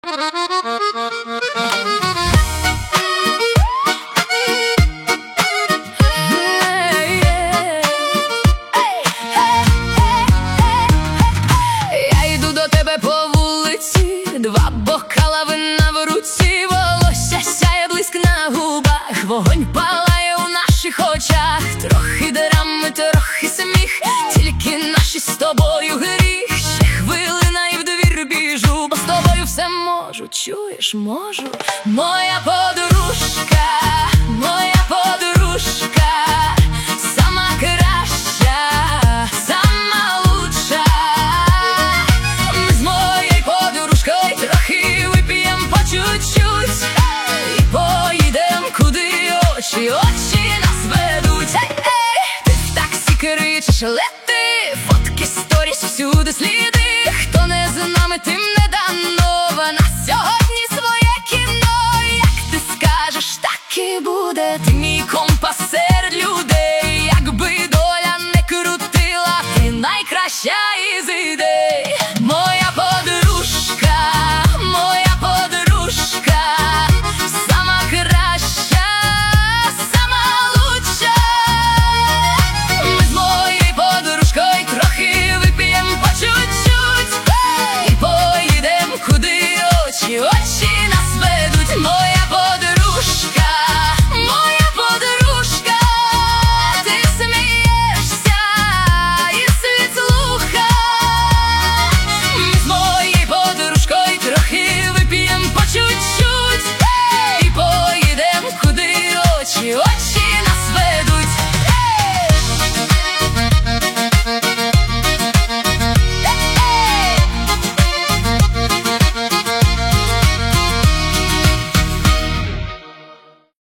Я йду до тебе по вулиці, два бокала вина в руці, волосся сяє, блиск на губах, вогонь палає у наших очах. Трохи драми, трохи сміх, тільки наші з тобою гріх. Ще хвилина і в двір біжу, бо з тобою все можу, чуєш, можу. Моя подруга